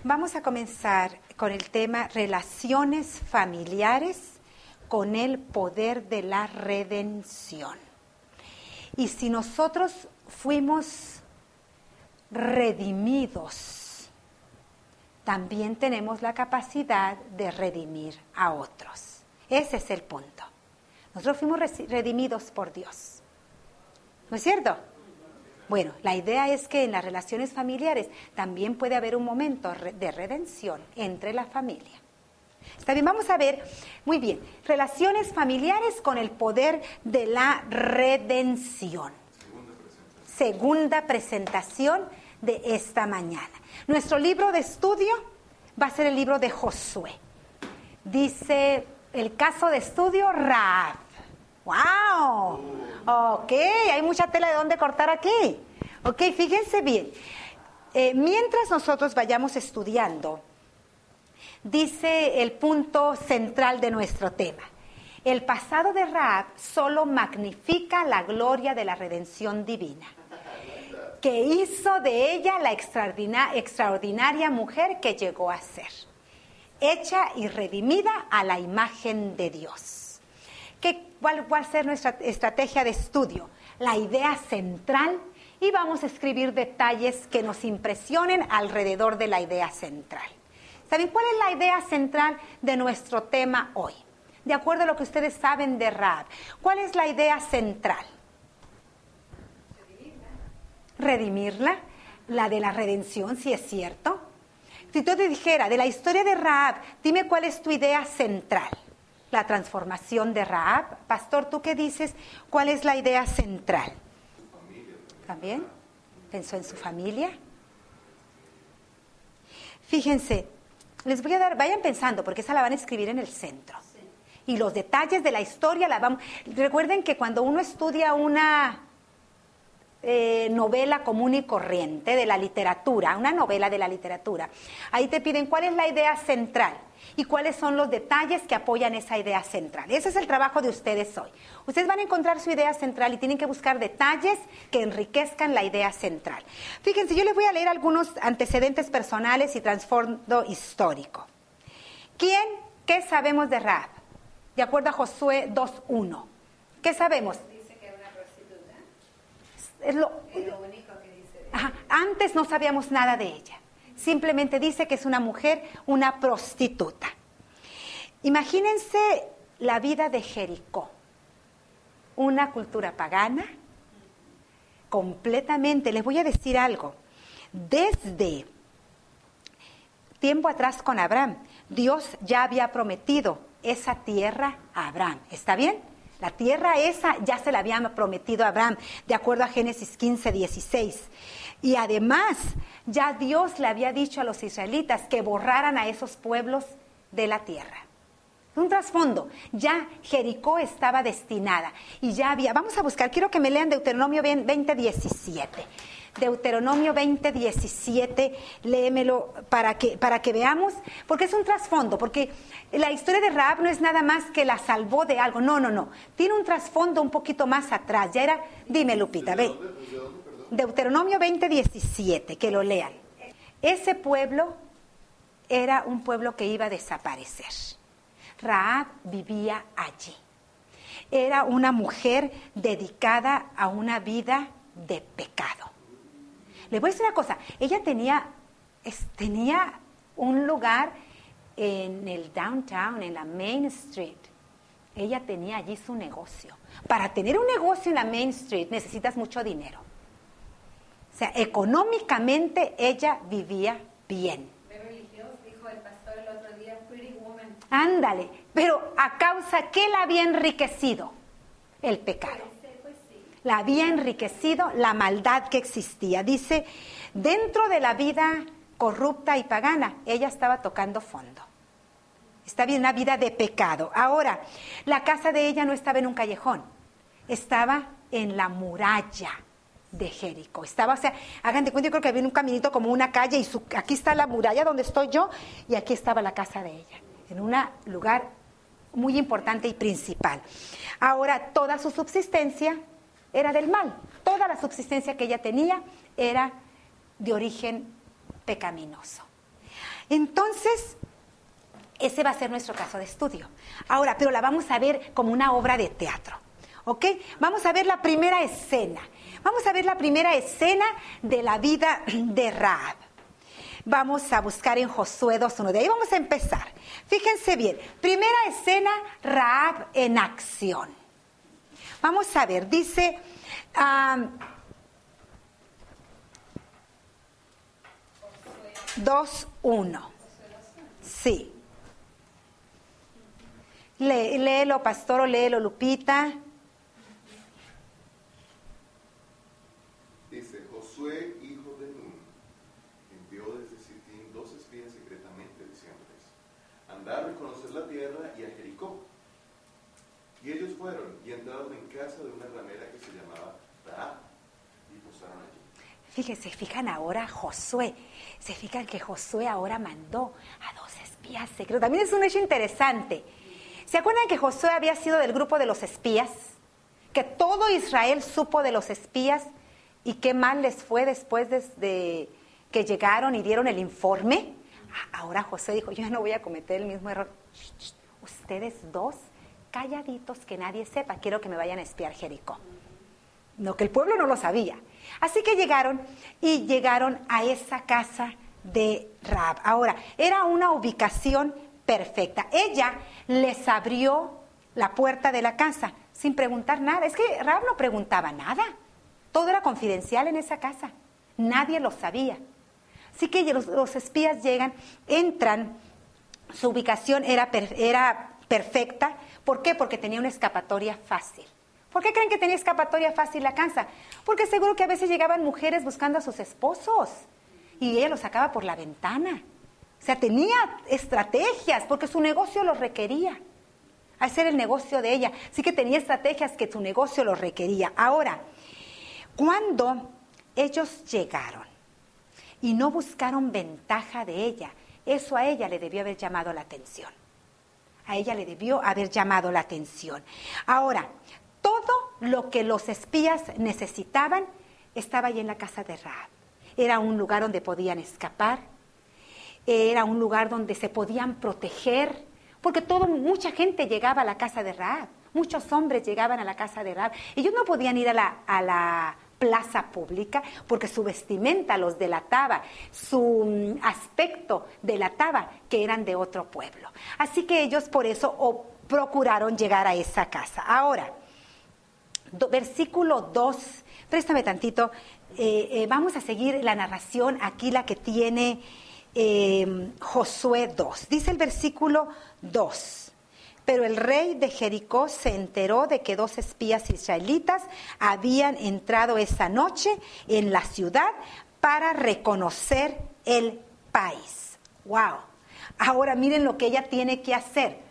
Vamos a comenzar con el tema relaciones familiares con el poder de la redención. Y si nosotros fuimos redimidos, también tenemos la capacidad de redimir a otros. Ese es el punto. Nosotros fuimos redimidos por Dios. ¿No es cierto? Bueno, la idea es que en las relaciones familiares también puede haber un momento de redención entre la familia. Está bien, vamos a ver, muy bien, relaciones familiares con el poder de la redención. Segunda presentación de esta mañana. Nuestro libro de estudio va a ser el libro de Josué. Dice el caso de estudio Rahab. ¡Wow! Ok, hay mucha tela de dónde cortar aquí. Ok, fíjense bien. Mientras nosotros vayamos estudiando, dice el punto central de nuestro tema. El pasado de Rahab solo magnifica la gloria de la redención divina, que hizo de ella la extraordinaria mujer que llegó a ser, hecha y redimida a la imagen de Dios. ¿Cuál va a ser nuestra estrategia de estudio? La idea central, y vamos a escribir detalles que nos impresionen alrededor de la idea central. ¿Saben cuál es la idea central de nuestro tema hoy? De acuerdo a lo que ustedes saben de Rahab, ¿cuál es la idea central? Redimirla, la de la redención, si es cierto. Si yo te dijera, de la historia de Rahab, dime cuál es tu idea central. La transformación de Rahab. Pastor, ¿tú qué dices? ¿Cuál es la idea central? ¿También? ¿Pensó en su familia? Fíjense, les voy a dar, vayan pensando, porque esa la van a escribir en el centro. Y los detalles de la historia la vamos... Recuerden que cuando uno estudia una novela común y corriente de la literatura, una novela de la literatura, ahí te piden cuál es la idea central y cuáles son los detalles que apoyan esa idea central. Ese es el trabajo de ustedes hoy. Ustedes van a encontrar su idea central y tienen que buscar detalles que enriquezcan la idea central. Fíjense, yo les voy a leer algunos antecedentes personales y trasfondo histórico. ¿Qué sabemos de Rahab? De acuerdo a Josué 2:1. ¿Qué sabemos? Es lo único que dice. Ajá. Antes no sabíamos nada de ella. Simplemente dice que es una mujer, una prostituta. Imagínense la vida de Jericó. Una cultura pagana, completamente. Les voy a decir algo. Desde tiempo atrás con Abraham, Dios ya había prometido esa tierra a Abraham. ¿Está bien? La tierra esa ya se la había prometido a Abraham, de acuerdo a Génesis 15:16. Y además, ya Dios le había dicho a los israelitas que borraran a esos pueblos de la tierra. Un trasfondo, ya Jericó estaba destinada y ya había... Vamos a buscar, quiero que me lean Deuteronomio 20:17. Deuteronomio 20:17, léemelo para que veamos, porque es un trasfondo, porque la historia de Rahab no es nada más que la salvó de algo, no, tiene un trasfondo un poquito más atrás, ya era, dime Lupita, ve, Deuteronomio 20:17, que lo lean. Ese pueblo era un pueblo que iba a desaparecer. Rahab vivía allí. Era una mujer dedicada a una vida de pecado. Les voy a decir una cosa, ella tenía un lugar en el downtown, en la Main Street. Ella tenía allí su negocio. Para tener un negocio en la Main Street necesitas mucho dinero. O sea, económicamente ella vivía bien. Beverly Hills, dijo el pastor el otro día, pretty woman. Ándale, pero ¿a causa qué la había enriquecido? El pecado. La había enriquecido la maldad que existía. Dice, dentro de la vida corrupta y pagana, ella estaba tocando fondo. Está bien, una vida de pecado. Ahora, la casa de ella no estaba en un callejón, estaba en la muralla de Jericó. Estaba, o sea, hagan de cuenta, yo creo que había un caminito como una calle y aquí está la muralla donde estoy yo y aquí estaba la casa de ella, en un lugar muy importante y principal. Ahora, toda su subsistencia era del mal. Toda la subsistencia que ella tenía era de origen pecaminoso. Entonces, ese va a ser nuestro caso de estudio. Ahora, pero la vamos a ver como una obra de teatro, ¿ok? Vamos a ver la primera escena. Vamos a ver la primera escena de la vida de Rahab. Vamos a buscar en Josué 2:1. De ahí vamos a empezar. Fíjense bien. Primera escena, Rahab en acción. Vamos a ver, dice... 2:1. Sí. Léelo, pastor, o léelo, Lupita. Dice, Josué, hijo de Nun, envió desde Sittim 2 espías secretamente, diciéndoles, andad a reconocer la tierra y a Jericó. Y ellos fueron y entraron en casa de una ramera que se llamaba Rahab, y posaron allí. Fíjense, fijan ahora Josué. Se fijan que Josué ahora mandó a 2 espías secretos. También es un hecho interesante. ¿Se acuerdan que Josué había sido del grupo de los espías? Que todo Israel supo de los espías y qué mal les fue después de que llegaron y dieron el informe. Ahora Josué dijo, yo no voy a cometer el mismo error. Ustedes 2, calladitos, que nadie sepa, quiero que me vayan a espiar Jericó. No, que el pueblo no lo sabía. Así que llegaron a esa casa de Rahab. Ahora, era una ubicación perfecta. Ella les abrió la puerta de la casa sin preguntar nada. Es que Rahab no preguntaba nada. Todo era confidencial en esa casa. Nadie lo sabía. Así que los espías llegan, entran. Su ubicación era perfecta. ¿Por qué? Porque tenía una escapatoria fácil. ¿Por qué creen que tenía escapatoria fácil la casa? Porque seguro que a veces llegaban mujeres buscando a sus esposos y ella los sacaba por la ventana. O sea, tenía estrategias porque su negocio lo requería. Al ser el negocio de ella. Así que tenía estrategias que su negocio lo requería. Ahora, cuando ellos llegaron y no buscaron ventaja de ella, eso a ella le debió haber llamado la atención. A ella le debió haber llamado la atención. Ahora, todo lo que los espías necesitaban estaba ahí en la casa de Rahab. Era un lugar donde podían escapar, era un lugar donde se podían proteger, porque mucha gente llegaba a la casa de Rahab, muchos hombres llegaban a la casa de Rahab. Ellos no podían ir a la plaza pública porque su vestimenta los delataba, su aspecto delataba que eran de otro pueblo. Así que ellos por eso procuraron llegar a esa casa. Ahora, versículo 2, préstame tantito, vamos a seguir la narración aquí, la que tiene Josué 2. Dice el versículo 2, pero el rey de Jericó se enteró de que 2 espías israelitas habían entrado esa noche en la ciudad para reconocer el país. ¡Wow! Ahora miren lo que ella tiene que hacer.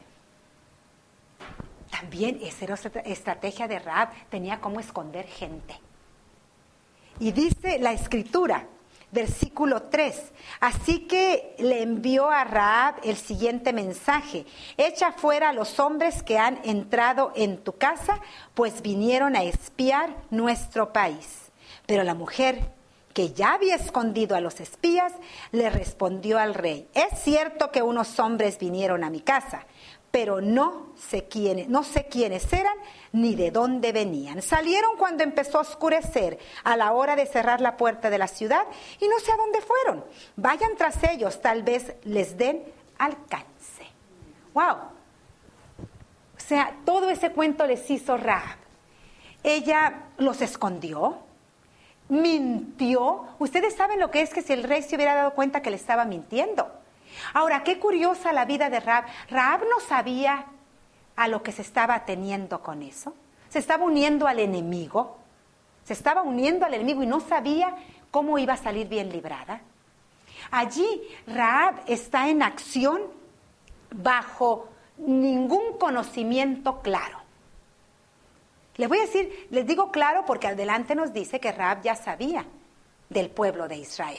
También esa era otra estrategia de Rahab, tenía cómo esconder gente. Y dice la escritura, versículo 3, así que le envió a Rahab el siguiente mensaje, echa fuera a los hombres que han entrado en tu casa, pues vinieron a espiar nuestro país. Pero la mujer, que ya había escondido a los espías, le respondió al rey, es cierto que unos hombres vinieron a mi casa, pero no sé quiénes eran ni de dónde venían. Salieron cuando empezó a oscurecer, a la hora de cerrar la puerta de la ciudad, y no sé a dónde fueron. Vayan tras ellos, tal vez les den alcance. ¡Wow! O sea, todo ese cuento les hizo Rahab. Ella los escondió, mintió. Ustedes saben lo que es que si el rey se hubiera dado cuenta que le estaba mintiendo. Ahora, qué curiosa la vida de Rahab. Rahab no sabía a lo que se estaba ateniendo con eso. Se estaba uniendo al enemigo. Se estaba uniendo al enemigo y no sabía cómo iba a salir bien librada. Allí Rahab está en acción bajo ningún conocimiento claro. Les digo claro porque adelante nos dice que Rahab ya sabía del pueblo de Israel.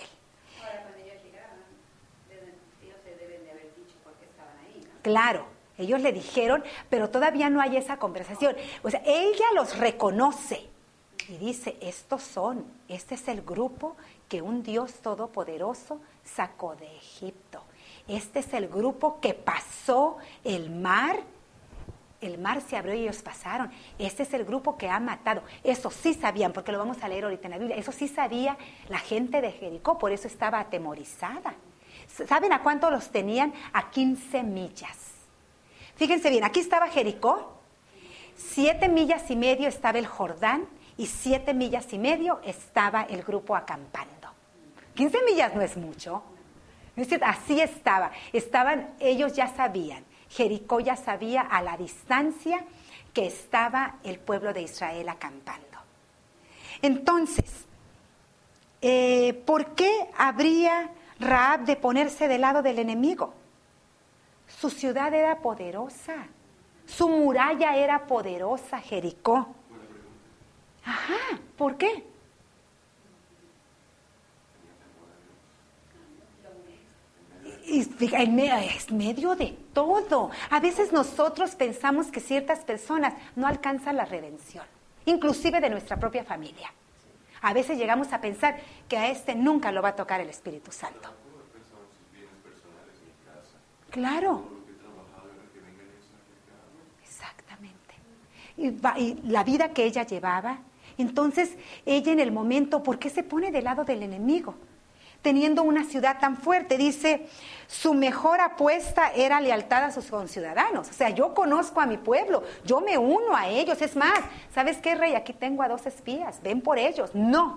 Claro, ellos le dijeron, pero todavía no hay esa conversación. O sea, ella los reconoce y dice, este es el grupo que un Dios todopoderoso sacó de Egipto. este es el grupo que pasó el mar se abrió y ellos pasaron. Este es el grupo que ha matado. Eso sí sabían, porque lo vamos a leer ahorita en la Biblia. Eso sí sabía la gente de Jericó, por eso estaba atemorizada. ¿Saben a cuánto los tenían? A 15 millas. Fíjense bien, aquí estaba Jericó, 7 millas y medio estaba el Jordán y 7 millas y medio estaba el grupo acampando. 15 millas no es mucho. ¿No es cierto? Así estaba. Ellos ya sabían. Jericó ya sabía a la distancia que estaba el pueblo de Israel acampando. Entonces, ¿por qué habría Rahab de ponerse del lado del enemigo? Su ciudad era poderosa, su muralla era poderosa, Jericó. Ajá, ¿por qué? Es medio de todo. A veces nosotros pensamos que ciertas personas no alcanzan la redención, inclusive de nuestra propia familia. A veces llegamos a pensar que a este nunca lo va a tocar el Espíritu Santo. Claro. Exactamente. Y la vida que ella llevaba, entonces ella en el momento, ¿por qué se pone del lado del enemigo? Teniendo una ciudad tan fuerte, dice, su mejor apuesta era lealtad a sus conciudadanos. O sea, yo conozco a mi pueblo, yo me uno a ellos. Es más, ¿sabes qué, rey? Aquí tengo a 2 espías, ven por ellos. No.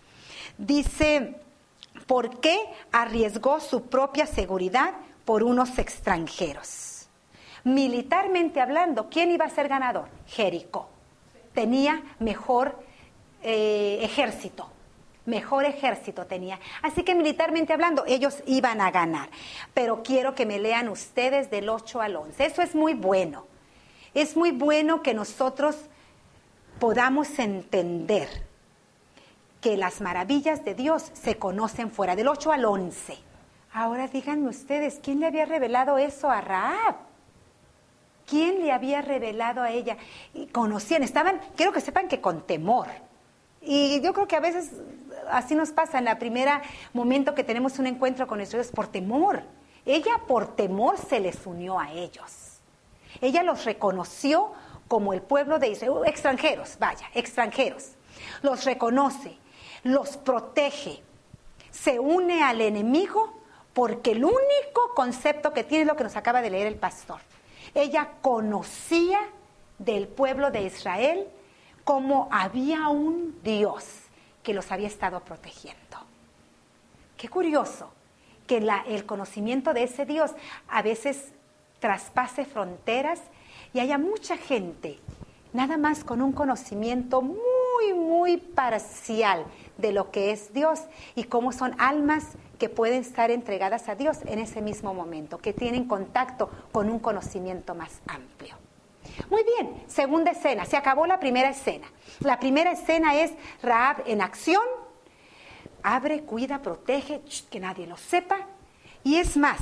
Dice, ¿por qué arriesgó su propia seguridad por unos extranjeros? Militarmente hablando, ¿quién iba a ser ganador? Jericó. Tenía mejor ejército. Mejor ejército tenía. Así que militarmente hablando, ellos iban a ganar. Pero quiero que me lean ustedes del 8 al 11. Eso es muy bueno. Es muy bueno que nosotros podamos entender que las maravillas de Dios se conocen fuera. Del 8 al 11. Ahora díganme ustedes, ¿quién le había revelado eso a Rahab? ¿Quién le había revelado a ella? Y conocían, quiero que sepan que con temor. Y yo creo que a veces así nos pasa en la primera momento que tenemos un encuentro con nuestro Dios, por temor. Ella por temor se les unió a ellos. Ella los reconoció como el pueblo de Israel, extranjeros. Los reconoce, los protege, se une al enemigo porque el único concepto que tiene es lo que nos acaba de leer el pastor. Ella conocía del pueblo de Israel como había un Dios que los había estado protegiendo. Qué curioso que el conocimiento de ese Dios a veces traspase fronteras y haya mucha gente nada más con un conocimiento muy, muy parcial de lo que es Dios y cómo son almas que pueden estar entregadas a Dios en ese mismo momento, que tienen contacto con un conocimiento más amplio. Muy bien, segunda escena, se acabó la primera escena. La primera escena es Rahab en acción, abre, cuida, protege, que nadie lo sepa. Y es más,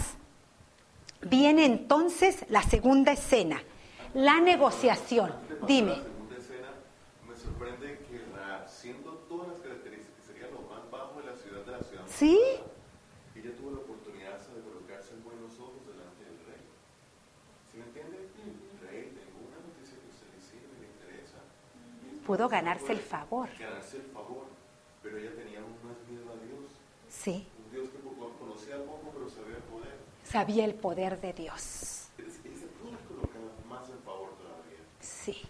viene entonces la segunda escena, la negociación. Dime. La segunda escena, me sorprende que Rahab, siendo todas las características que sería lo más bajo de la ciudad, ¿sí? Ella tuvo la oportunidad de colocarse en buenos ojos delante del rey. ¿Sí me entiende? Rey, tengo una noticia que usted le sirve, le interesa. Pudo ganarse el favor. Ganarse el favor, pero ella tenía aún más miedo a Dios. Sí. Un Dios que conocía poco, pero sabía el poder. Sabía el poder de Dios. Ese pudo colocar más en favor todavía. Sí.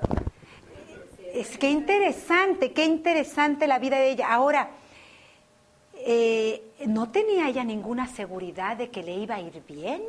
Es que qué interesante la vida de ella. Ahora, ¿no tenía ella ninguna seguridad de que le iba a ir bien?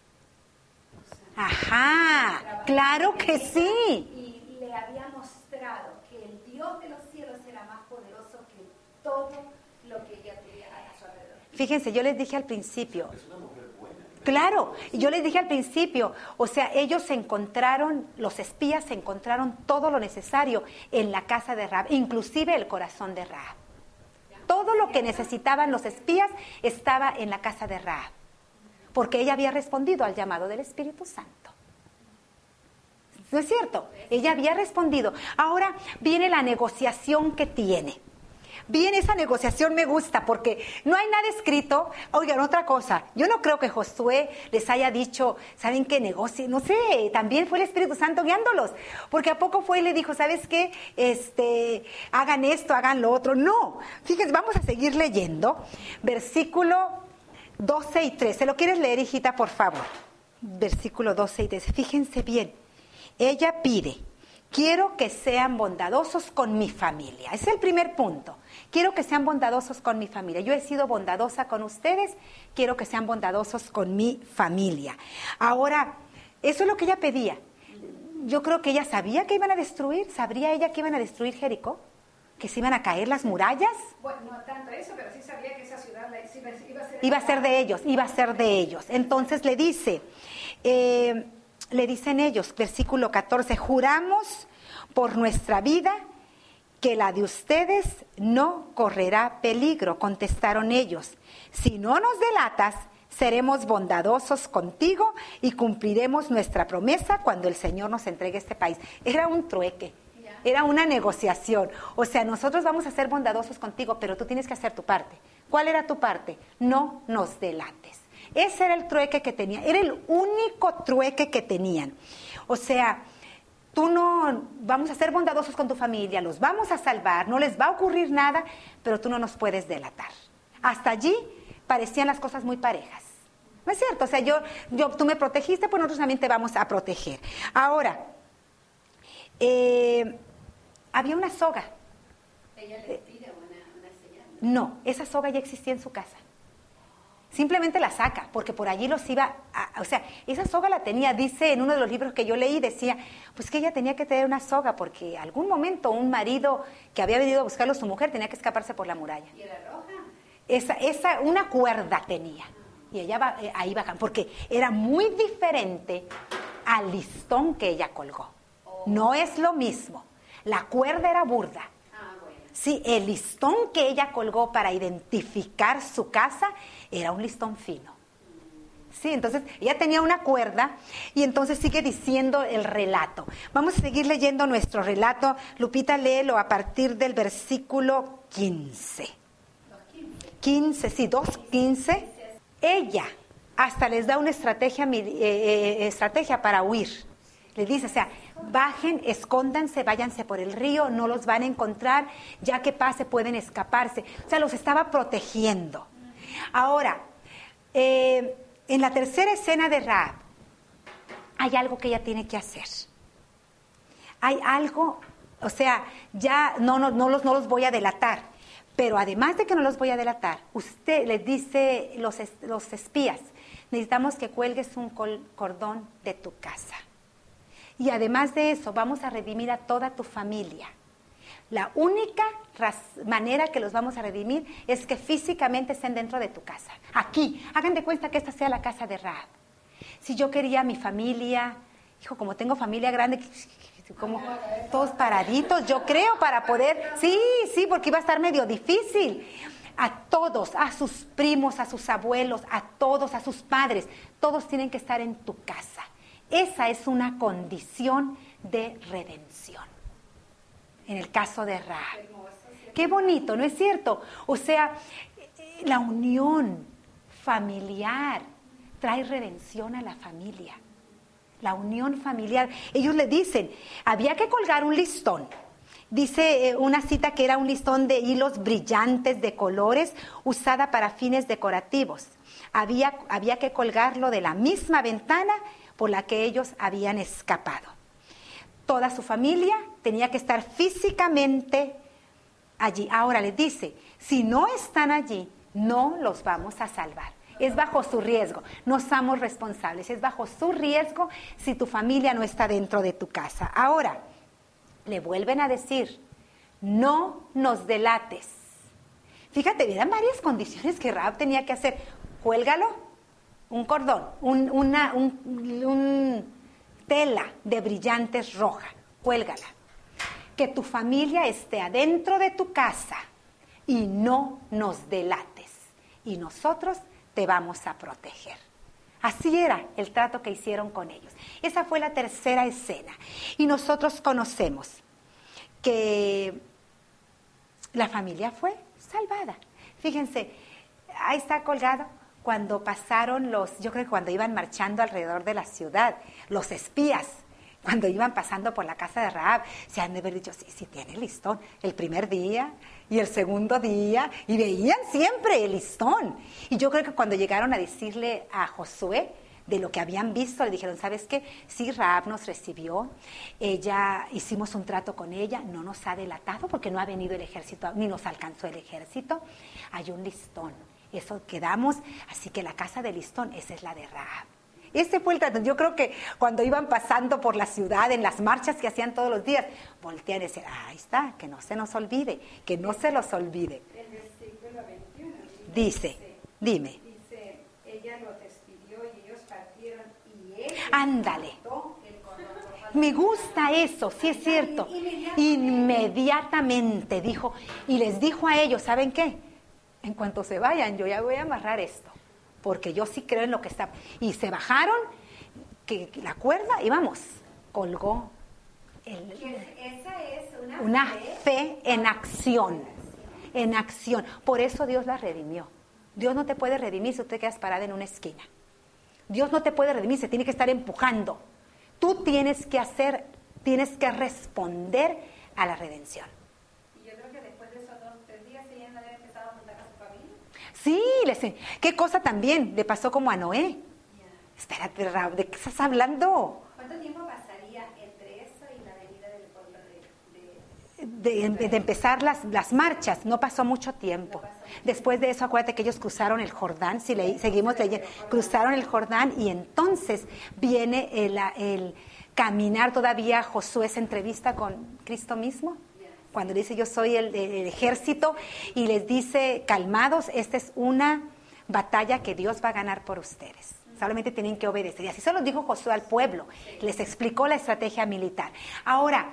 Ajá, claro que sí. Y le había mostrado que el Dios de los cielos era más poderoso que todo lo que ella tuviera a su alrededor. Fíjense, yo les dije al principio. Es una mujer buena. Claro, yo les dije al principio, o sea, ellos encontraron, los espías encontraron todo lo necesario en la casa de Rahab, inclusive el corazón de Rahab. Todo lo que necesitaban los espías estaba en la casa de Rahab, porque ella había respondido al llamado del Espíritu Santo. ¿No es cierto? Ella había respondido. Ahora viene la negociación que tiene. bien esa negociación me gusta porque no hay nada escrito. Oigan, otra cosa, yo no creo que Josué les haya dicho, ¿saben qué negocio? No sé, también fue el Espíritu Santo guiándolos, porque a poco fue y le dijo, ¿sabes qué? Hagan esto, hagan lo otro. No, fíjense, vamos a seguir leyendo, versículo 12 y 13. ¿Lo quieres leer, hijita, por favor? Versículo 12 y 13, fíjense bien, ella pide, quiero que sean bondadosos con mi familia. Ese es el primer punto. Quiero que sean bondadosos con mi familia. Yo he sido bondadosa con ustedes, quiero que sean bondadosos con mi familia. Ahora, eso es lo que ella pedía. Yo creo que ella sabía que iban a destruir, ¿sabría ella que iban a destruir Jericó? ¿Que se iban a caer las murallas? Bueno, no tanto eso, pero sí sabía que esa ciudad iba a ser de ellos, iba a ser de ellos. Entonces le dicen ellos, versículo 14, juramos por nuestra vida que la de ustedes no correrá peligro, contestaron ellos. Si no nos delatas, seremos bondadosos contigo y cumpliremos nuestra promesa cuando el Señor nos entregue este país. Era un trueque, era una negociación. O sea, nosotros vamos a ser bondadosos contigo, pero tú tienes que hacer tu parte. ¿Cuál era tu parte? No nos delates. Ese era el trueque que tenían, era el único trueque que tenían. O sea, tú no, vamos a ser bondadosos con tu familia, los vamos a salvar, no les va a ocurrir nada, pero tú no nos puedes delatar. Hasta allí parecían las cosas muy parejas. ¿No es cierto? O sea, tú me protegiste, pues nosotros también te vamos a proteger. Ahora, había una soga. Ella les pide una señal. No, esa soga ya existía en su casa. Simplemente la saca, porque por allí los iba o sea, esa soga la tenía, dice en uno de los libros que yo leí, decía, pues que ella tenía que tener una soga, porque algún momento un marido que había venido a buscarlo a su mujer tenía que escaparse por la muralla. ¿Y era roja? Esa una cuerda tenía, y ella ahí bajaba, porque era muy diferente al listón que ella colgó. No es lo mismo, la cuerda era burda. Sí, el listón que ella colgó para identificar su casa era un listón fino. Sí, entonces ella tenía una cuerda y entonces sigue diciendo el relato. Vamos a seguir leyendo nuestro relato. Lupita, léelo a partir del versículo 15. 15, sí, 2:15. Ella hasta les da una estrategia para huir. Le dice, o sea, bajen, escóndanse, váyanse por el río, no los van a encontrar, ya que pase pueden escaparse. O sea, los estaba protegiendo. Ahora, en la tercera escena de Rahab, hay algo que ella tiene que hacer. Hay algo, o sea, ya no los voy a delatar, pero además de que no los voy a delatar, usted les dice los espías, necesitamos que cuelgues un cordón de tu casa. Y además de eso, vamos a redimir a toda tu familia. La única manera que los vamos a redimir es que físicamente estén dentro de tu casa. Aquí, hagan de cuenta que esta sea la casa de Rahab. Si yo quería a mi familia, hijo, como tengo familia grande, como todos paraditos, yo creo, para poder, sí, porque iba a estar medio difícil. A todos, a sus primos, a sus abuelos, a todos, a sus padres, todos tienen que estar en tu casa. Esa es una condición de redención. En el caso de Rahab. Qué bonito, ¿no es cierto? O sea, la unión familiar trae redención a la familia. La unión familiar. Ellos le dicen, había que colgar un listón. Dice una cita que era un listón de hilos brillantes de colores usada para fines decorativos. Había que colgarlo de la misma ventana por la que ellos habían escapado. Toda su familia tenía que estar físicamente allí. Ahora les dice, si no están allí, no los vamos a salvar. Es bajo su riesgo, no somos responsables, es bajo su riesgo si tu familia no está dentro de tu casa. Ahora, le vuelven a decir, no nos delates. Fíjate, eran varias condiciones que Rahab tenía que hacer. Cuélgalo, un cordón, un tela de brillantes roja, cuélgala. Que tu familia esté adentro de tu casa y no nos delates. Y nosotros te vamos a proteger. Así era el trato que hicieron con ellos. Esa fue la tercera escena. Y nosotros conocemos que la familia fue salvada. Fíjense, ahí está colgado cuando pasaron yo creo que cuando iban marchando alrededor de la ciudad, los espías, cuando iban pasando por la casa de Rahab, se han de haber dicho, sí, tiene listón, el primer día y el segundo día, y veían siempre el listón. Y yo creo que cuando llegaron a decirle a Josué de lo que habían visto, le dijeron, ¿sabes qué? Sí, Rahab nos recibió, hicimos un trato con ella, no nos ha delatado porque no ha venido el ejército, ni nos alcanzó el ejército, hay un listón, eso quedamos, así que la casa del listón, esa es la de Rahab. Ese fue el trato. Yo creo que cuando iban pasando por la ciudad, en las marchas que hacían todos los días, voltean y decían, ahí está, que no se nos olvide, que no se los olvide. El versículo 21 dice, dime. Dice, ella lo despidió y ellos partieron y él ándale. cortó el cordón rojo. Me gusta eso, sí es cierto. Inmediatamente dijo, y les dijo a ellos, ¿saben qué? En cuanto se vayan, yo ya voy a amarrar esto, porque yo sí creo en lo que está. Y se bajaron, que la cuerda, y vamos, colgó. Esa es una fe en acción, en acción. Por eso Dios la redimió. Dios no te puede redimir si tú te quedas parada en una esquina. Dios no te puede redimir, se tiene que estar empujando. Tú tienes que responder a la redención. Y yo creo que después de esos 2 o 3 días ella no había empezado a juntar a su familia. Sí, qué cosa también le pasó como a Noé. Yeah. Espérate, Raúl, ¿de qué estás hablando? ¿Cuánto tiempo pasaría entre eso y la venida del pueblo de empezar las marchas? No pasó mucho tiempo. Después de eso, acuérdate que ellos cruzaron el Jordán, seguimos leyendo, cruzaron el Jordán y entonces viene el caminar. Todavía Josué se entrevista con Cristo mismo, cuando dice yo soy el ejército, y les dice, calmados, esta es una batalla que Dios va a ganar por ustedes. Solamente tienen que obedecer. Y así se lo dijo Josué al pueblo. Les explicó la estrategia militar. Ahora,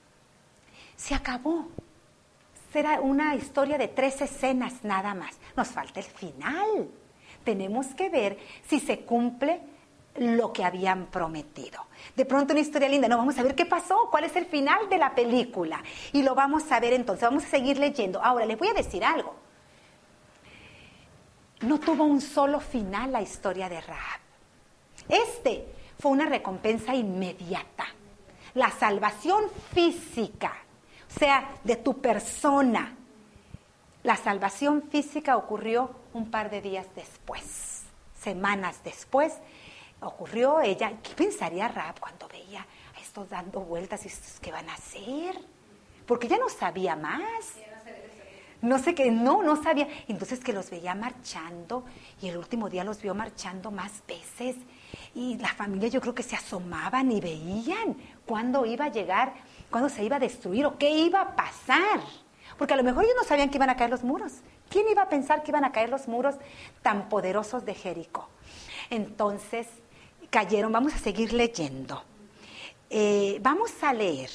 se acabó. Será una historia de 3 escenas nada más. Nos falta el final. Tenemos que ver si se cumple lo que habían prometido. De pronto una historia linda. No, vamos a ver qué pasó, cuál es el final de la película. Y lo vamos a ver entonces. Vamos a seguir leyendo. Ahora, les voy a decir algo. No tuvo un solo final la historia de Rahab. Fue una recompensa inmediata. La salvación física, o sea, de tu persona. La salvación física ocurrió un par de días después, semanas después ocurrió. Ella, ¿qué pensaría Rahab cuando veía a estos dando vueltas y estos qué van a hacer? Porque ella no sabía más. No sé qué, no sabía. Entonces que los veía marchando y el último día los vio marchando más veces. Y la familia yo creo que se asomaban y veían cuándo iba a llegar, cuándo se iba a destruir o qué iba a pasar. Porque a lo mejor ellos no sabían que iban a caer los muros. ¿Quién iba a pensar que iban a caer los muros tan poderosos de Jericó? Entonces cayeron. Vamos a seguir leyendo. Vamos a leer.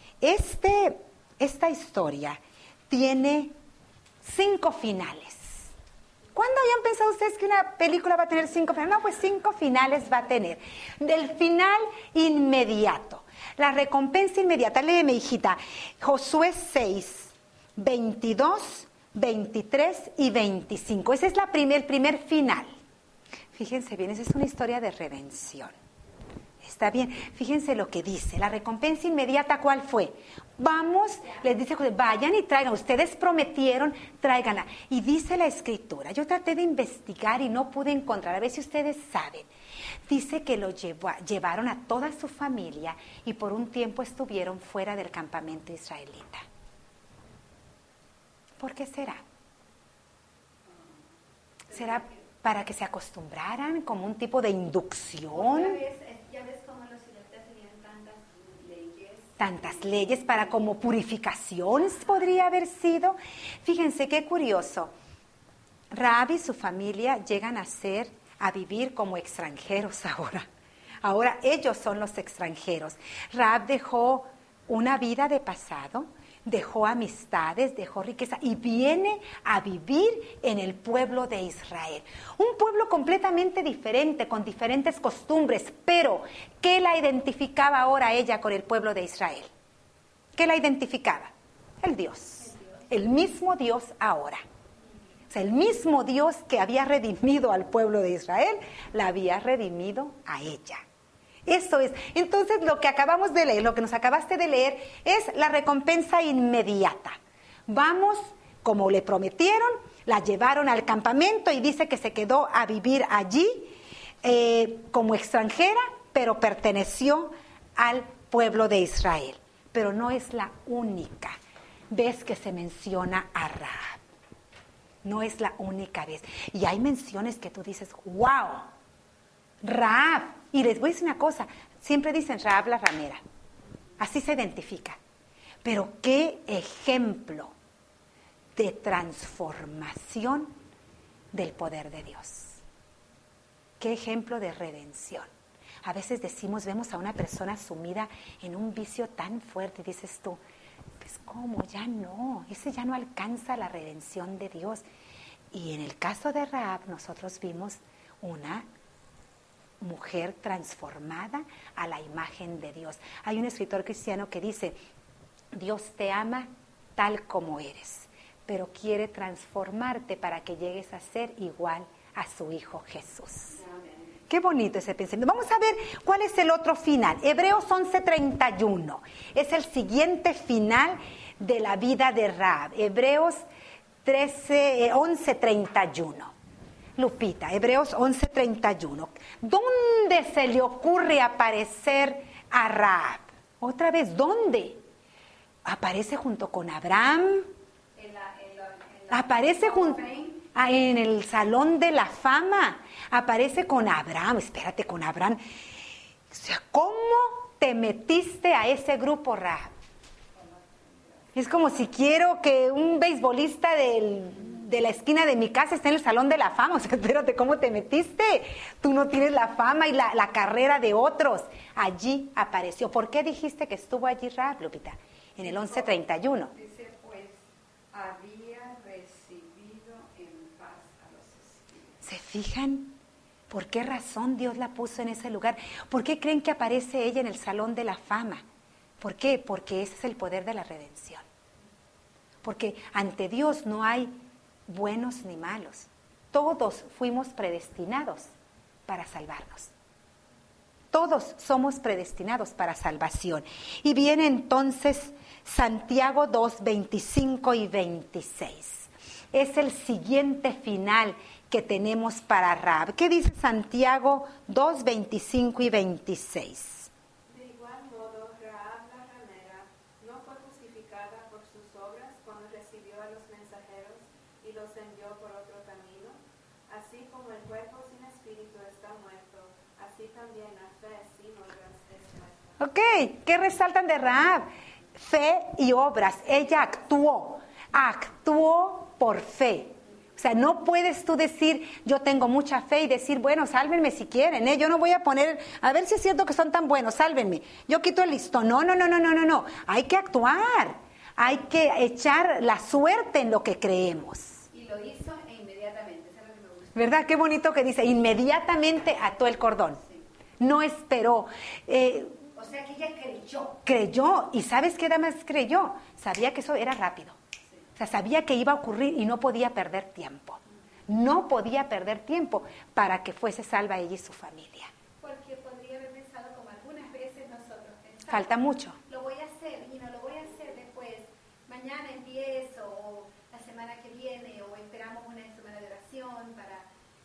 Esta historia tiene 5 finales. ¿Cuándo habían pensado ustedes que una película va a tener 5 finales? No, pues 5 finales va a tener. Del final inmediato, la recompensa inmediata. Léeme, hijita, Josué 6, 22, 23 y 25. Ese es el primer final. Fíjense bien, esa es una historia de redención. Está bien, fíjense lo que dice. La recompensa inmediata, ¿cuál fue? Vamos, les dice, vayan y traigan. Ustedes prometieron, tráiganla. Y dice la escritura, yo traté de investigar y no pude encontrar, a ver si ustedes saben. Dice que lo llevaron a toda su familia y por un tiempo estuvieron fuera del campamento israelita. ¿Por qué será? ¿Será para que se acostumbraran como un tipo de inducción? Ya ves cómo los israelitas tenían tantas leyes para como purificación podría haber sido. Fíjense qué curioso. Rahab y su familia llegan a vivir como extranjeros ahora. Ahora ellos son los extranjeros. Rahab dejó una vida de pasado, dejó amistades, dejó riqueza y viene a vivir en el pueblo de Israel. Un pueblo completamente diferente, con diferentes costumbres, pero ¿qué la identificaba ahora ella con el pueblo de Israel? ¿Qué la identificaba? El Dios. el mismo Dios ahora. O sea, el mismo Dios que había redimido al pueblo de Israel, la había redimido a ella. Eso es. Entonces, lo que acabamos de leer, lo que nos acabaste de leer, es la recompensa inmediata. Vamos, como le prometieron, la llevaron al campamento y dice que se quedó a vivir allí como extranjera, pero perteneció al pueblo de Israel. Pero no es la única vez que se menciona a Rahab. No es la única vez. Y hay menciones que tú dices, wow, Rahab. Y les voy a decir una cosa, siempre dicen Rahab la ramera. Así se identifica. Pero qué ejemplo de transformación del poder de Dios. Qué ejemplo de redención. A veces vemos a una persona sumida en un vicio tan fuerte y dices tú, pues ¿cómo? Ya no, ese ya no alcanza la redención de Dios. Y en el caso de Rahab nosotros vimos una mujer transformada a la imagen de Dios. Hay un escritor cristiano que dice, Dios te ama tal como eres, pero quiere transformarte para que llegues a ser igual a su Hijo Jesús. Qué bonito ese pensamiento. Vamos a ver cuál es el otro final. Hebreos 11:31. Es el siguiente final de la vida de Rahab. Hebreos 11:31. Lupita, Hebreos 11:31. ¿Dónde se le ocurre aparecer a Rahab? Otra vez, ¿dónde? Aparece junto con Abraham. Aparece en el Salón de la Fama. Aparece con Abraham. Espérate, con Abraham. O sea, ¿cómo te metiste a ese grupo, Rahab? Es como si quiero que un beisbolista de la esquina de mi casa esté en el Salón de la Fama. O sea, espérate, ¿cómo te metiste? Tú no tienes la fama y la carrera de otros. Allí apareció. ¿Por qué dijiste que estuvo allí Rahab, Lupita? En el 11:31. Dice, pues, había recibido en paz a los espíritus. ¿Se fijan? ¿Por qué razón Dios la puso en ese lugar? ¿Por qué creen que aparece ella en el Salón de la Fama? ¿Por qué? Porque ese es el poder de la redención. Porque ante Dios no hay buenos ni malos. Todos fuimos predestinados para salvarnos. Todos somos predestinados para salvación. Y viene entonces Santiago 2:25 y 26. Es el siguiente final que tenemos para Rahab. ¿Qué dice Santiago 2:25 y 26? De igual modo, Rahab la ramera no fue justificada por sus obras cuando recibió a los mensajeros y los envió por otro camino. Así como el cuerpo sin espíritu está muerto, así también la fe sin obras es muerta. Ok, ¿qué resaltan de Rahab? Fe y obras. Ella actuó por fe. O sea, no puedes tú decir, yo tengo mucha fe y decir, bueno, sálvenme si quieren, yo no voy a poner, a ver si es cierto que son tan buenos, sálvenme. Yo quito el listón. No. Hay que actuar, hay que echar la suerte en lo que creemos. Y lo hizo inmediatamente, eso es lo que me gusta. ¿Verdad? Qué bonito que dice, inmediatamente ató el cordón. Sí. No esperó. O sea que ella creyó. Creyó, y ¿sabes qué más creyó? Sabía que eso era rápido. O sea, sabía que iba a ocurrir y no podía perder tiempo. No podía perder tiempo para que fuese salva ella y su familia. Porque podría haber pensado como algunas veces nosotros pensamos. Falta mucho. Lo voy a hacer y no lo voy a hacer después. Mañana empiezo o la semana que viene o esperamos una semana de oración para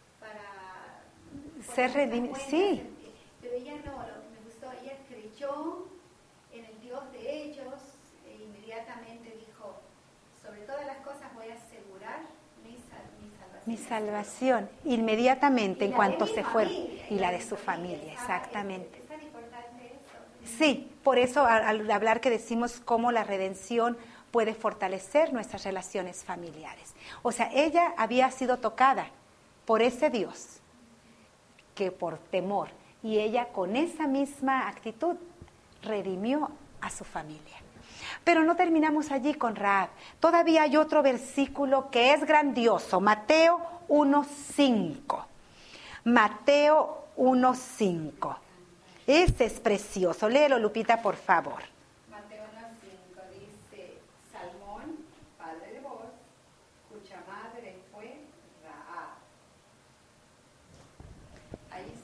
ser redimido. Sí. Pero ella no, lo que me gustó, ella creyó en el Dios de ellos e inmediatamente dijo, sobre todas las cosas voy a asegurar mi salvación. Mi salvación, inmediatamente, en cuanto se fueron. Y la de su familia, familia, exactamente. Es tan importante eso. Sí, por eso al hablar que decimos cómo la redención puede fortalecer nuestras relaciones familiares. O sea, ella había sido tocada por ese Dios que por temor, y ella con esa misma actitud redimió a su familia. Pero no terminamos allí con Rahab. Todavía hay otro versículo que es grandioso, Mateo 1:5. Mateo 1:5. Ese es precioso. Léelo, Lupita, por favor. Mateo 1:5 dice, Salmón, padre de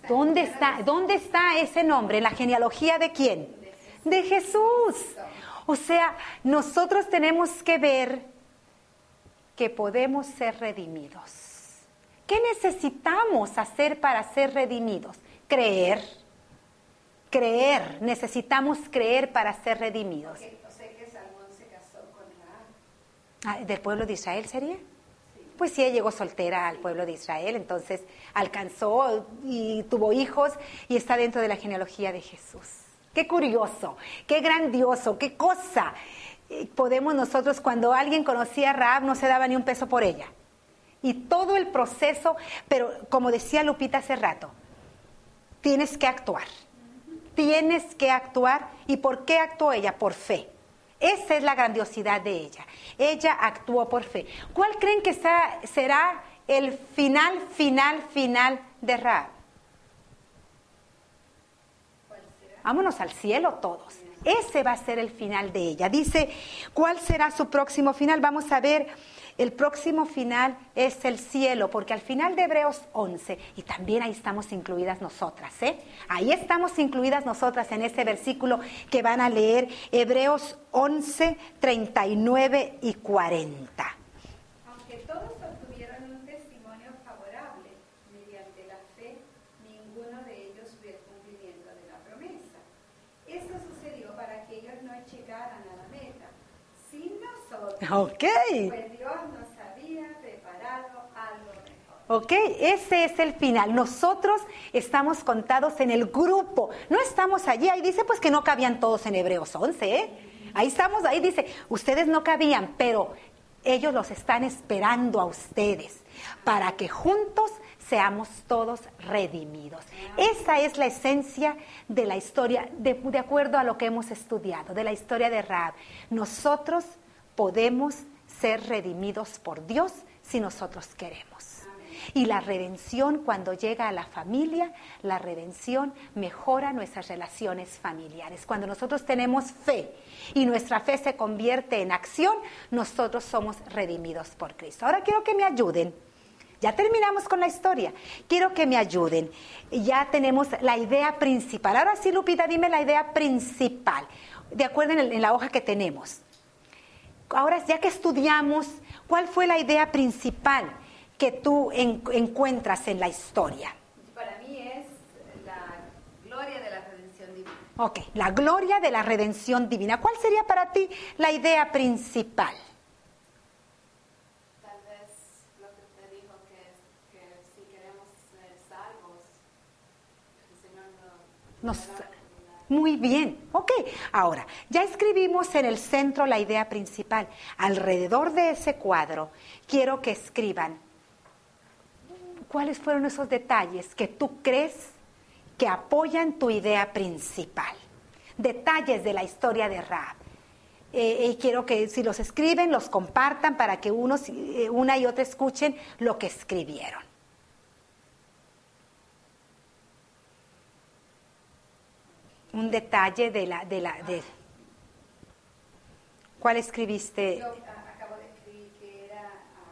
¿Dónde está ese nombre? ¿En la genealogía de quién? De Jesús. O sea, nosotros tenemos que ver que podemos ser redimidos. ¿Qué necesitamos hacer para ser redimidos? Creer. Necesitamos creer para ser redimidos. O sea que Salmón se casó con Rahab. ¿Del pueblo de Israel sería? Pues sí, ella llegó soltera al pueblo de Israel, entonces alcanzó y tuvo hijos y está dentro de la genealogía de Jesús. Qué curioso, qué grandioso, qué cosa. Podemos nosotros, cuando alguien conocía a Rahab, no se daba ni un peso por ella. Y todo el proceso, pero como decía Lupita hace rato, tienes que actuar. Tienes que actuar. ¿Y por qué actuó ella? Por fe. Esa es la grandiosidad de ella. Ella actuó por fe. ¿Cuál creen que será el final de Rahab? ¿Cuál será? Vámonos al cielo todos. Ese va a ser el final de ella. Dice, ¿cuál será su próximo final? Vamos a ver, el próximo final es el cielo, porque al final de Hebreos 11, y también ahí estamos incluidas nosotras, ahí estamos incluidas nosotras en ese versículo que van a leer, Hebreos 11, 39 y 40. Aunque todos obtuvieron un testimonio favorable, mediante la fe, ninguno de ellos vio el cumplimiento de la promesa. Esto sucedió para que ellos no llegaran a la meta. Sin nosotros, pues Dios nos había preparado algo mejor. Ok, ese es el final. Nosotros estamos contados en el grupo. No estamos allí. Ahí dice pues que no cabían todos en Hebreos 11, Ahí estamos, ahí dice, ustedes no cabían, pero ellos los están esperando a ustedes para que juntos seamos todos redimidos. Esa es la esencia de la historia, de acuerdo a lo que hemos estudiado, de la historia de Rahab. Nosotros podemos ser redimidos por Dios si nosotros queremos. Y la redención, cuando llega a la familia, la redención mejora nuestras relaciones familiares. Cuando nosotros tenemos fe y nuestra fe se convierte en acción, nosotros somos redimidos por Cristo. Ahora quiero que me ayuden. Ya terminamos con la historia. Quiero que me ayuden. Ya tenemos la idea principal. Ahora sí, Lupita, dime la idea principal. De acuerdo en la hoja que tenemos. Ahora, ya que estudiamos, ¿cuál fue la idea principal que tú encuentras en la historia? Para mí es la gloria de la redención divina. Ok, la gloria de la redención divina. ¿Cuál sería para ti la idea principal? Tal vez lo que te dijo que si queremos ser salvos, el Señor Muy bien, ok. Ahora, ya escribimos en el centro la idea principal. Alrededor de ese cuadro, quiero que escriban cuáles fueron esos detalles que tú crees que apoyan tu idea principal. Detalles de la historia de Rahab. Y quiero que si los escriben, los compartan para que una y otra escuchen lo que escribieron. Un detalle de ¿cuál escribiste? Yo acabo de escribir que era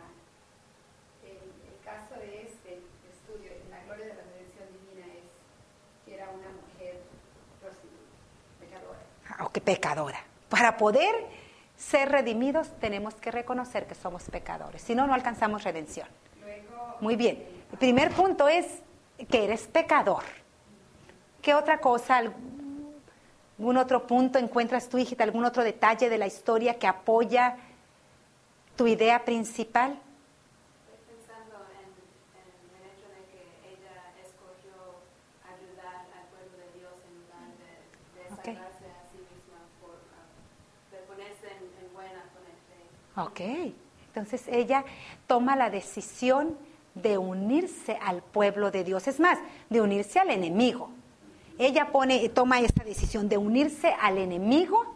el caso de este estudio, la gloria de la redención divina es que era una mujer pecadora. Ok, pecadora. Para poder ser redimidos tenemos que reconocer que somos pecadores, si no, no alcanzamos redención. Luego, Muy bien. El primer punto es que eres pecador. ¿Qué otra cosa? ¿Algún otro punto encuentras tú, hijita, algún otro detalle de la historia que apoya tu idea principal? Estoy pensando en el hecho de que ella escogió ayudar al pueblo de Dios en lugar de salvarse a sí misma, de ponerse en buena con el fe. Ok, entonces ella toma la decisión de unirse al pueblo de Dios, es más, de unirse al enemigo. Ella toma esta decisión de unirse al enemigo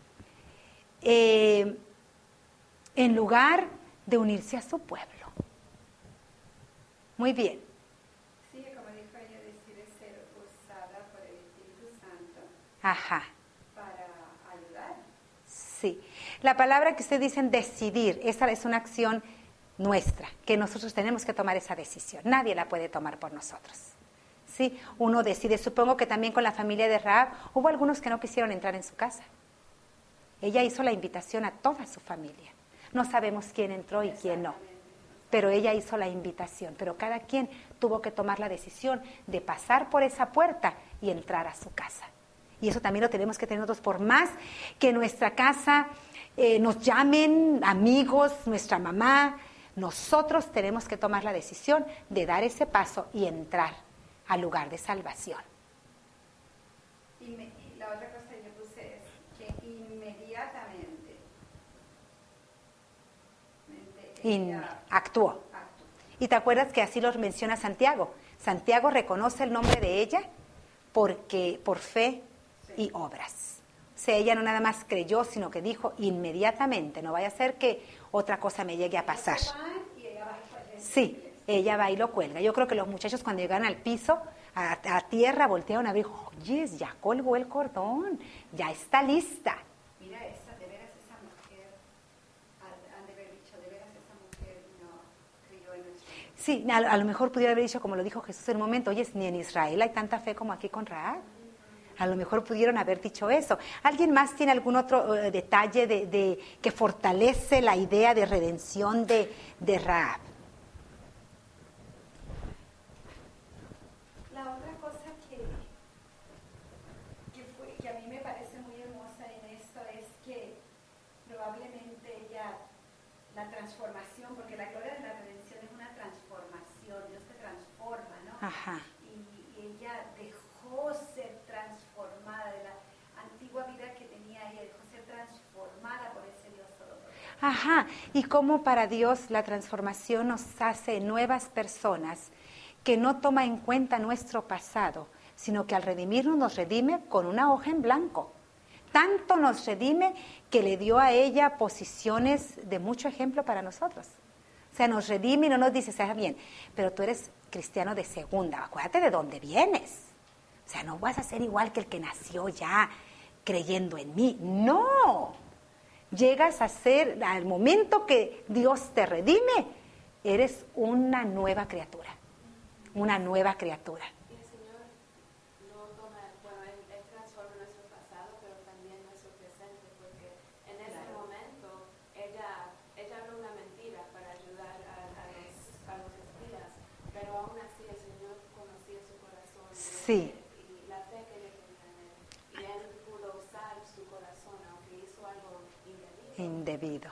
en lugar de unirse a su pueblo. Muy bien. sí, como dijo ella, decide ser usada por el Espíritu Santo Ajá. para ayudar. Sí. La palabra que ustedes dicen decidir, esa es una acción nuestra, que nosotros tenemos que tomar esa decisión. Nadie la puede tomar por nosotros. ¿sí? Uno decide, supongo que también con la familia de Rahab, hubo algunos que no quisieron entrar en su casa. Ella hizo la invitación a toda su familia. No sabemos quién entró y quién no, pero ella hizo la invitación. Pero cada quien tuvo que tomar la decisión de pasar por esa puerta y entrar a su casa. Y eso también lo tenemos que tener nosotros, por más que nuestra casa nos llamen amigos, nuestra mamá, nosotros tenemos que tomar la decisión de dar ese paso y entrar al lugar de salvación. Y la otra cosa que yo puse es que inmediatamente actuó. Y te acuerdas que así lo menciona Santiago. Santiago reconoce el nombre de ella porque por fe y obras. O sea, ella no nada más creyó, sino que dijo inmediatamente, no vaya a ser que otra cosa me llegue a pasar. Sí, ella va y lo cuelga. Yo creo que los muchachos cuando llegaron al piso, a tierra, voltearon a ver, oye, ya colgó el cordón, ya está lista. Mira, de veras esa mujer, han de haber dicho, de veras esa mujer no creyó en nuestro Dios. Sí, a lo mejor pudiera haber dicho, como lo dijo Jesús en un momento, oye, ni en Israel hay tanta fe como aquí con Rahab. A lo mejor pudieron haber dicho eso. ¿Alguien más tiene algún otro detalle de que fortalece la idea de redención de Rahab? La otra cosa que a mí me parece muy hermosa en esto es que probablemente ella, la transformación, porque la gloria de la redención es una transformación, Dios te transforma, ¿no? Ajá. Y ella dejó ser transformada de la antigua vida que tenía, ella dejó ser transformada por ese Dios todopoderoso. Ajá, y cómo para Dios la transformación nos hace nuevas personas, que no toma en cuenta nuestro pasado, sino que al redimirnos nos redime con una hoja en blanco. Tanto nos redime que le dio a ella posiciones de mucho ejemplo para nosotros. O sea, nos redime y no nos dice, está bien, pero tú eres cristiano de segunda, acuérdate de dónde vienes. O sea, no vas a ser igual que el que nació ya creyendo en mí. ¡No! Llegas a ser, al momento que Dios te redime, eres una nueva criatura. Una nueva criatura. Y el Señor no toma, bueno, Él transforma nuestro pasado, pero también nuestro presente, porque en ese momento ella habló una mentira para ayudar a los espías, pero aún así el Señor conocía su corazón. Sí. Y la fe que ella tenía en Él. Y Él pudo usar su corazón, aunque hizo algo indebido.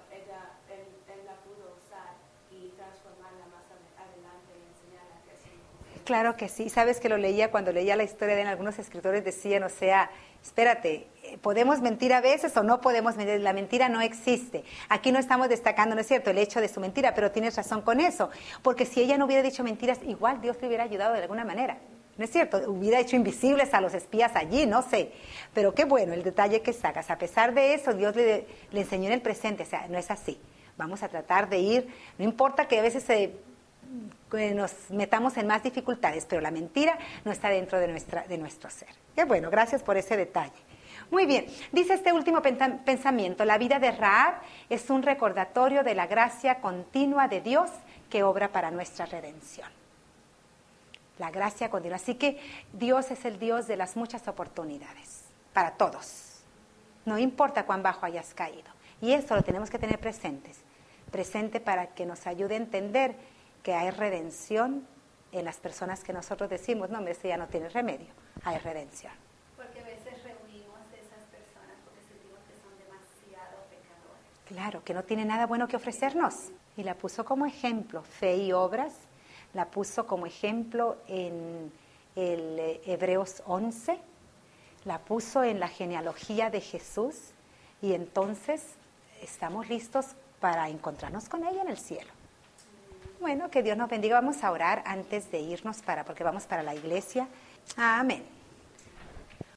Él la pudo usar y transformarla más adelante y enseñarla que es. Claro que sí. Sabes que lo leía cuando leía la historia de él, algunos escritores decían, o sea, espérate, ¿podemos mentir a veces o no podemos mentir? La mentira no existe. Aquí no estamos destacando, no es cierto, el hecho de su mentira, pero tienes razón con eso, porque si ella no hubiera dicho mentiras, igual Dios le hubiera ayudado de alguna manera. ¿No es cierto? Hubiera hecho invisibles a los espías allí, no sé. Pero qué bueno el detalle que sacas. A pesar de eso, Dios le enseñó en el presente. O sea, no es así. Vamos a tratar de ir, no importa que a veces nos metamos en más dificultades, pero la mentira no está dentro de nuestro ser. Qué bueno, gracias por ese detalle. Muy bien, dice este último pensamiento, la vida de Rahab es un recordatorio de la gracia continua de Dios que obra para nuestra redención. La gracia continua. Así que Dios es el Dios de las muchas oportunidades, para todos. No importa cuán bajo hayas caído. Y eso lo tenemos que tener presente para que nos ayude a entender que hay redención en las personas que nosotros decimos, no, este ya no tiene remedio, hay redención. Porque a veces reunimos a esas personas porque sentimos que son demasiado pecadores. Claro, que no tiene nada bueno que ofrecernos. Y la puso como ejemplo, fe y obras, la puso como ejemplo en el Hebreos 11, la puso en la genealogía de Jesús, y entonces estamos listos para encontrarnos con ella en el cielo. Bueno, que Dios nos bendiga. Vamos a orar antes de irnos porque vamos para la iglesia. Amén.